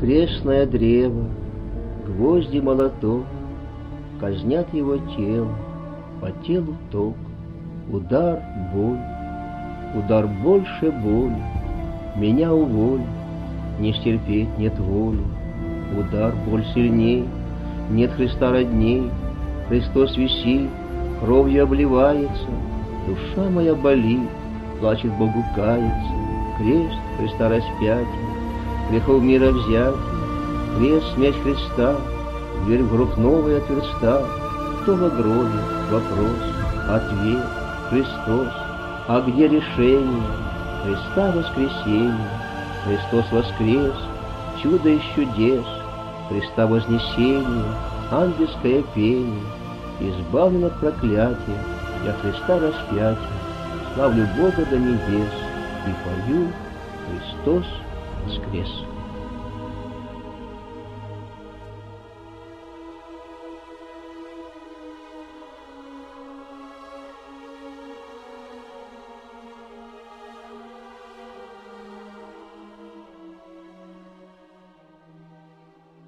крестное древо, гвозди молоток, казнят его тело, по телу ток. Удар, боль, удар больше боли, меня уволь, не стерпеть нет воли. Удар, боль сильней, нет Христа родней, Христос висит, кровью обливается, душа моя болит, плачет Богу кается. Крест Христа распятия, грехов мира взятия, крест, смерть Христа, дверь в гроб новая отверста. Кто во гробе? Вопрос, ответ, Христос. А где решение? Христа воскресение. Христос воскрес, чудо из чудес, Христа вознесение, ангельское пение. Избавлен от проклятия, я Христа распятия, славлю Бога до небес и пою: Христос воскрес.